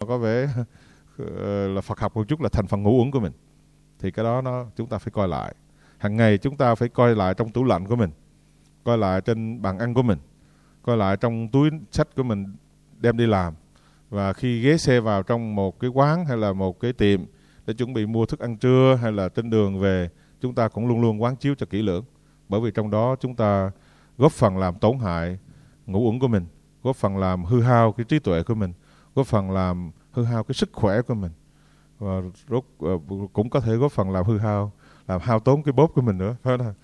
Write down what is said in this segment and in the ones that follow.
có vẻ là Phật học một chút, là thành phần ngũ uẩn của mình. Thì cái đó chúng ta phải coi lại. Hàng ngày chúng ta phải coi lại trong tủ lạnh của mình, coi lại trên bàn ăn của mình, coi lại trong túi sách của mình đem đi làm. Và khi ghé xe vào trong một cái quán hay là một cái tiệm để chuẩn bị mua thức ăn trưa hay là trên đường về, chúng ta cũng luôn luôn quán chiếu cho kỹ lưỡng. Bởi vì trong đó chúng ta góp phần làm tổn hại ngũ uẩn của mình, góp phần làm hư hao cái trí tuệ của mình, góp phần làm hư hao cái sức khỏe của mình, và cũng có thể góp phần làm làm hao tốn cái bóp của mình nữa, phải không?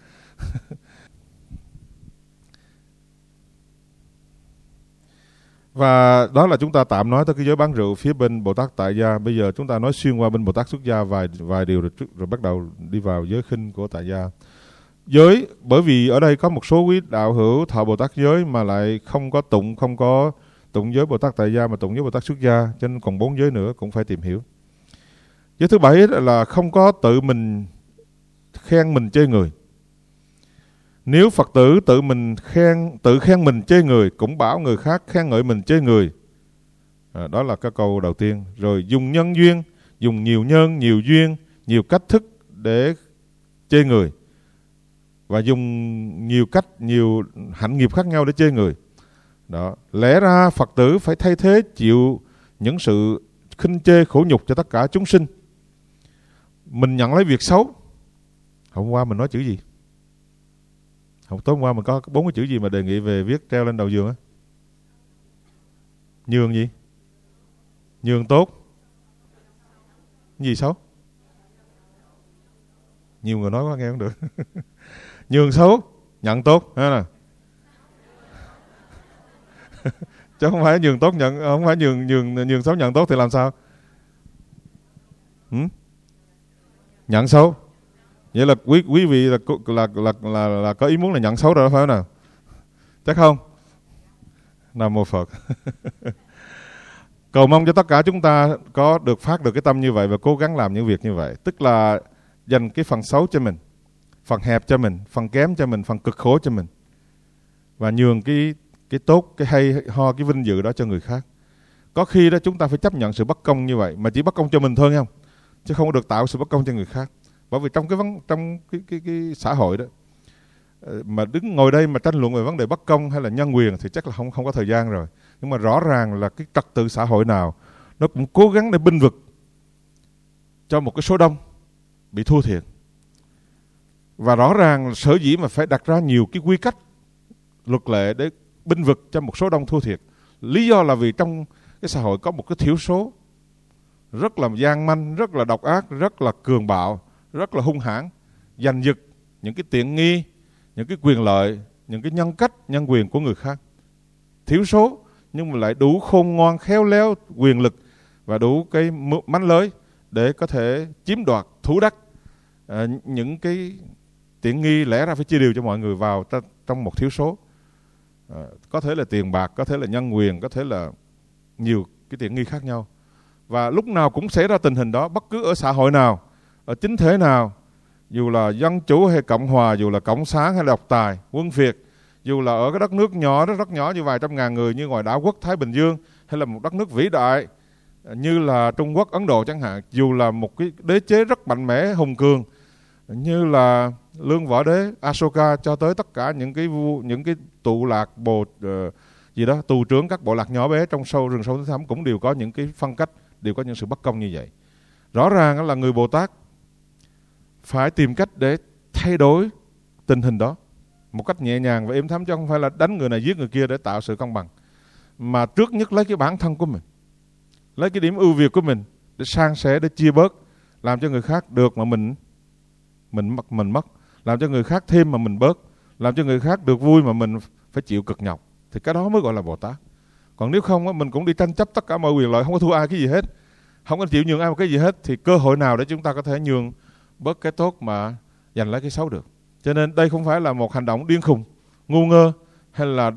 Và đó là chúng ta tạm nói tới cái giới bán rượu phía bên Bồ Tát Tại Gia. Bây giờ chúng ta nói xuyên qua bên Bồ Tát Xuất Gia vài điều rồi bắt đầu đi vào giới khinh của Tại Gia. Giới, bởi vì ở đây có một số quý đạo hữu thọ Bồ Tát giới mà lại không có tụng giới Bồ Tát Tại Gia mà tụng giới Bồ Tát Xuất Gia, cho nên còn 4 giới nữa cũng phải tìm hiểu. Giới thứ 7 là không có tự mình khen mình chê người. Nếu Phật tử tự khen mình chê người, cũng bảo người khác khen ngợi mình chê người. Đó là cái câu đầu tiên. Rồi dùng nhân duyên, dùng nhiều nhân, nhiều duyên, nhiều cách thức để chê người. Và dùng nhiều cách, nhiều hạnh nghiệp khác nhau để chê người. Đó. Lẽ ra Phật tử phải thay thế chịu những sự khinh chê khổ nhục cho tất cả chúng sinh. Mình nhận lấy việc xấu. Hôm qua mình nói chữ gì? Tối hôm qua mình có 4 cái chữ gì mà đề nghị về viết treo lên đầu giường á? Nhường gì? Nhường tốt. Gì xấu? Nhiều người nói quá nghe không được. Nhường xấu, nhận tốt, hay là chứ không phải nhường tốt nhận, không phải nhường xấu nhận tốt thì làm sao? Nhận xấu. Vậy là quý vị là có ý muốn là nhận xấu rồi, phải không nào? Chắc không? Nam Mô Phật. Cầu mong cho tất cả chúng ta có phát được cái tâm như vậy và cố gắng làm những việc như vậy. Tức là dành cái phần xấu cho mình, phần hẹp cho mình, phần kém cho mình, phần cực khổ cho mình, và nhường cái tốt, cái hay ho, cái vinh dự đó cho người khác. Có khi đó chúng ta phải chấp nhận sự bất công như vậy, mà chỉ bất công cho mình thôi không, chứ không được tạo sự bất công cho người khác. Bởi vì trong cái xã hội đó mà đứng ngồi đây mà tranh luận về vấn đề bất công hay là nhân quyền thì chắc là không có thời gian rồi. Nhưng mà rõ ràng là cái trật tự xã hội nào nó cũng cố gắng để bênh vực cho một cái số đông bị thua thiệt. Và rõ ràng sở dĩ mà phải đặt ra nhiều cái quy cách luật lệ để bênh vực cho một số đông thua thiệt, lý do là vì trong cái xã hội có một cái thiểu số rất là gian manh, rất là độc ác, rất là cường bạo, rất là hung hãn, giành giật những cái tiện nghi, những cái quyền lợi, những cái nhân cách, nhân quyền của người khác. Thiểu số nhưng mà lại đủ khôn ngoan, khéo léo, quyền lực và đủ cái mánh lới để có thể chiếm đoạt, thủ đắc những cái tiện nghi lẽ ra phải chia đều cho mọi người vào trong một thiểu số. Có thể là tiền bạc, có thể là nhân quyền, có thể là nhiều cái tiện nghi khác nhau. Và lúc nào cũng xảy ra tình hình đó, bất cứ ở xã hội nào, ở chính thể nào, dù là dân chủ hay cộng hòa, dù là cộng sản hay là độc tài, quân Việt, dù là ở cái đất nước nhỏ, rất nhỏ như vài trăm ngàn người như ngoài đảo quốc Thái Bình Dương, hay là một đất nước vĩ đại như là Trung Quốc, Ấn Độ chẳng hạn, dù là một cái đế chế rất mạnh mẽ, hùng cường như là Lương Võ Đế, Ashoka, cho tới tất cả những cái tụ lạc tù trưởng các bộ lạc nhỏ bé trong rừng sâu thẳm cũng đều có những cái phân cách, đều có những sự bất công như vậy. Rõ ràng là người Bồ Tát phải tìm cách để thay đổi tình hình đó một cách nhẹ nhàng và êm thấm, chứ không phải là đánh người này giết người kia để tạo sự công bằng, mà trước nhất lấy cái bản thân của mình, lấy cái điểm ưu việt của mình để san sẻ, để chia bớt, làm cho người khác được mà mình mất, làm cho người khác thêm mà mình bớt, làm cho người khác được vui mà mình phải chịu cực nhọc, thì cái đó mới gọi là Bồ Tát. Còn nếu không mình cũng đi tranh chấp tất cả mọi quyền lợi, không có thua ai cái gì hết, không có chịu nhường ai một cái gì hết, thì cơ hội nào để chúng ta có thể nhường bớt cái tốt mà giành lấy cái xấu được. Cho nên đây không phải là một hành động điên khùng, ngu ngơ hay là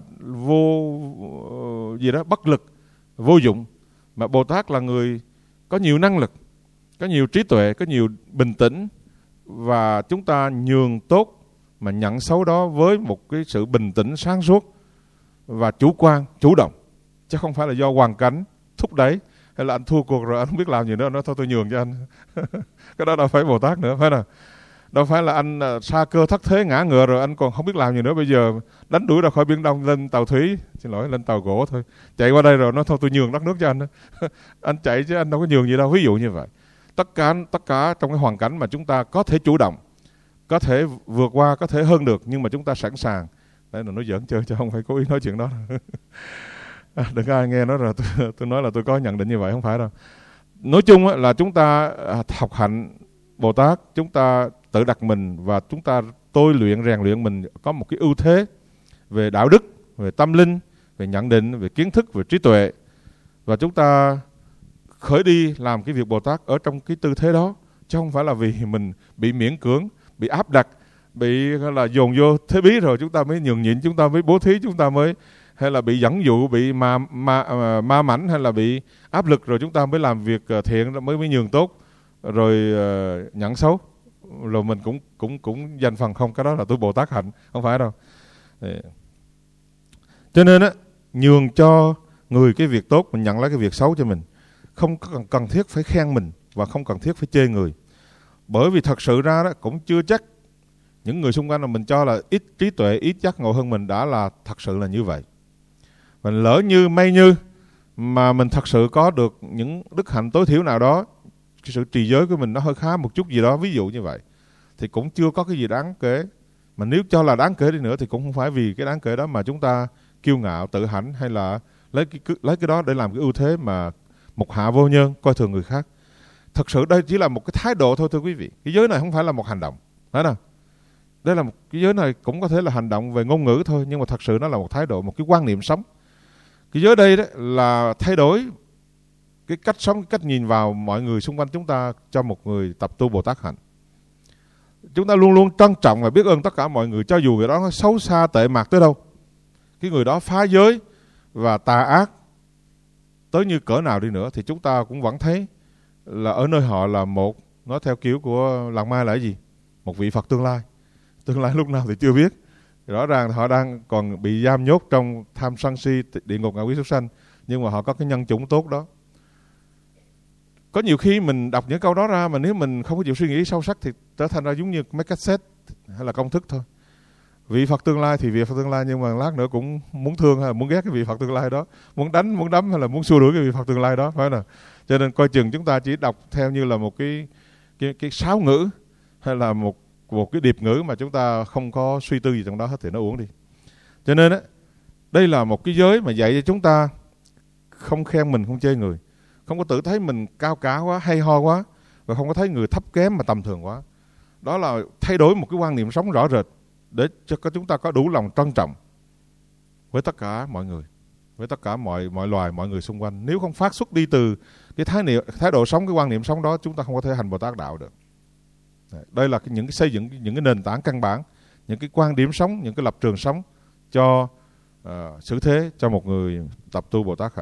bất lực, vô dụng, mà Bồ Tát là người có nhiều năng lực, có nhiều trí tuệ, có nhiều bình tĩnh, và chúng ta nhường tốt mà nhận xấu đó với một cái sự bình tĩnh, sáng suốt và chủ quan, chủ động, chứ không phải là do hoàn cảnh thúc đẩy hay là anh thua cuộc rồi anh không biết làm gì nữa, nói thôi tôi nhường cho anh. Cái đó đâu phải Bồ Tát nữa, phải nào? Đâu phải là anh sa cơ thất thế ngã ngựa rồi anh còn không biết làm gì nữa, bây giờ đánh đuổi ra khỏi biển Đông lên tàu thủy, xin lỗi, lên tàu gỗ thôi, chạy qua đây rồi nói thôi tôi nhường đất nước cho anh đó. Anh chạy chứ anh đâu có nhường gì đâu, ví dụ như vậy. Tất cả trong cái hoàn cảnh mà chúng ta có thể chủ động, có thể vượt qua, có thể hơn được, nhưng mà chúng ta sẵn sàng. Đấy là nói giỡn chơi chứ không phải cố ý nói chuyện đó. Đừng có ai nghe nói rồi tôi nói là tôi có nhận định như vậy, không phải đâu. Nói chung là chúng ta học hạnh Bồ Tát, chúng ta tự đặt mình và chúng ta tôi luyện rèn luyện mình có một cái ưu thế về đạo đức, về tâm linh, về nhận định, về kiến thức, về trí tuệ, và chúng ta khởi đi làm cái việc Bồ Tát ở trong cái tư thế đó, chứ không phải là vì mình bị miễn cưỡng, bị áp đặt, bị là dồn vô thế bí rồi chúng ta mới nhường nhịn, chúng ta mới bố thí, chúng ta mới, hay là bị dẫn dụ, bị ma mảnh, hay là bị áp lực rồi chúng ta mới làm việc thiện, mới nhường tốt, rồi nhận xấu, rồi mình cũng dành phần không. Cái đó là tôi Bồ Tát hạnh, không phải đâu. Cho nên á, nhường cho người cái việc tốt, mình nhận lấy cái việc xấu cho mình. Không cần thiết phải khen mình và không cần thiết phải chê người. Bởi vì thật sự ra đó cũng chưa chắc những người xung quanh mà mình cho là ít trí tuệ, ít giác ngộ hơn mình đã là thật sự là như vậy. Và lỡ như may như mà mình thật sự có được những đức hạnh tối thiểu nào đó, cái sự trì giới của mình nó hơi khá một chút gì đó, ví dụ như vậy, thì cũng chưa có cái gì đáng kể. Mà nếu cho là đáng kể đi nữa thì cũng không phải vì cái đáng kể đó mà chúng ta kiêu ngạo, tự hãnh, hay là lấy cái đó để làm cái ưu thế mà mục hạ vô nhân, coi thường người khác. Thật sự đây chỉ là một cái thái độ thôi thưa quý vị. Cái giới này không phải là một hành động, phải không? Đây là một cái giới này cũng có thể là hành động về ngôn ngữ thôi, nhưng mà thật sự nó là một thái độ, một cái quan niệm sống. Cái giới đây đó là thay đổi cái cách sống, cái cách nhìn vào mọi người xung quanh chúng ta cho một người tập tu Bồ Tát hạnh. Chúng ta luôn luôn trân trọng và biết ơn tất cả mọi người, cho dù người đó xấu xa tệ mạc tới đâu, cái người đó phá giới và tà ác tới như cỡ nào đi nữa, thì chúng ta cũng vẫn thấy là ở nơi họ là một, nói theo kiểu của Làng Mai là cái gì? Một vị Phật tương lai. Tương lai lúc nào thì chưa biết. Rõ ràng họ đang còn bị giam nhốt trong tham sân si, địa ngục, ngạ quỷ, súc sanh, nhưng mà họ có cái nhân chủng tốt đó. Có nhiều khi mình đọc những câu đó ra mà nếu mình không có chịu suy nghĩ sâu sắc thì trở thành ra giống như mấy cassette hay là công thức thôi. Vị Phật tương lai thì vị Phật tương lai, nhưng mà lát nữa cũng muốn thương hay là muốn ghét cái vị Phật tương lai đó, muốn đánh, muốn đấm hay là muốn xua đuổi cái vị Phật tương lai đó, phải không? Cho nên coi chừng chúng ta chỉ đọc theo như là một cái sáo ngữ hay là một cái điệp ngữ mà chúng ta không có suy tư gì trong đó hết thì nó uổng đi. Cho nên á, đây là một cái giới mà dạy cho chúng ta không khen mình, không chê người, không có tự thấy mình cao cả quá, hay ho quá, và không có thấy người thấp kém mà tầm thường quá. Đó là thay đổi một cái quan niệm sống rõ rệt để cho chúng ta có đủ lòng trân trọng với tất cả mọi người, với tất cả mọi loài, mọi người xung quanh. Nếu không phát xuất đi từ cái thái độ sống, cái quan niệm sống đó, chúng ta không có thể hành Bồ Tát đạo được. Đây là những cái xây dựng những cái nền tảng căn bản, những cái quan điểm sống, những cái lập trường sống cho xử thế cho một người tập tu Bồ Tát hạnh.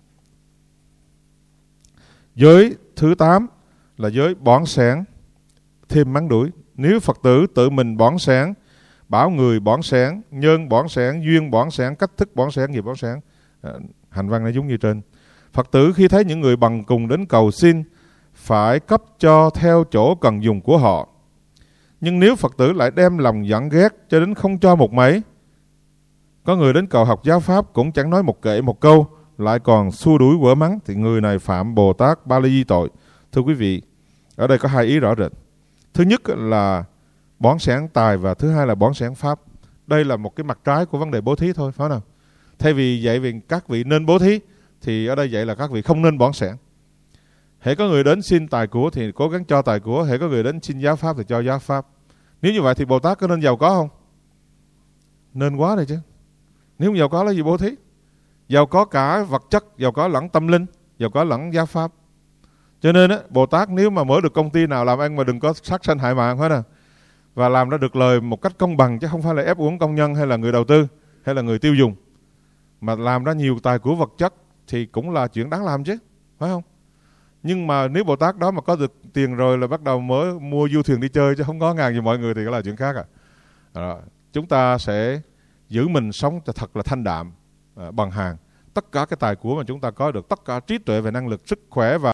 Giới thứ 8 là giới bỏn sẻn thêm mắng đuổi. Nếu Phật tử tự mình bỏn sẻn, bảo người bỏn sẻn, nhân bỏn sẻn, duyên bỏn sẻn, cách thức bỏn sẻn, nghiệp bỏn sẻn, hành văn nó giống như trên. Phật tử khi thấy những người bằng cùng đến cầu xin phải cấp cho theo chỗ cần dùng của họ. Nhưng nếu Phật tử lại đem lòng giận ghét cho đến không cho một mấy, có người đến cầu học giáo pháp cũng chẳng nói một kệ một câu, lại còn xua đuổi quở mắng, thì người này phạm Bồ Tát Ba La Di tội. Thưa quý vị, ở đây có hai ý rõ rệt. Thứ nhất là bỏn sẻn tài, và thứ hai là bỏn sẻn pháp. Đây là một cái mặt trái của vấn đề bố thí thôi, phải không nào? Thay vì dạy vì các vị nên bố thí, thì ở đây dạy là các vị không nên bỏn sẻn. Hễ có người đến xin tài của thì cố gắng cho tài của, hễ có người đến xin giáo pháp thì cho giáo pháp. Nếu như vậy thì Bồ Tát có nên giàu có không? Nên quá rồi chứ. Nếu không giàu có là gì bố thí? Giàu có cả vật chất, giàu có lẫn tâm linh, giàu có lẫn giáo pháp. Cho nên á, Bồ Tát nếu mà mở được công ty nào làm ăn mà đừng có sát sanh hại mạng hết nè, và làm ra được lời một cách công bằng, chứ không phải là ép uống công nhân hay là người đầu tư hay là người tiêu dùng, mà làm ra nhiều tài của vật chất thì cũng là chuyện đáng làm chứ, phải không? Nhưng mà nếu Bồ Tát đó mà có được tiền rồi là bắt đầu mua du thuyền đi chơi chứ không có ngàn như mọi người thì đó là chuyện khác Chúng ta sẽ giữ mình sống cho thật là thanh đạm, bằng hàng, tất cả cái tài của mà chúng ta có được, tất cả trí tuệ và năng lực, sức khỏe và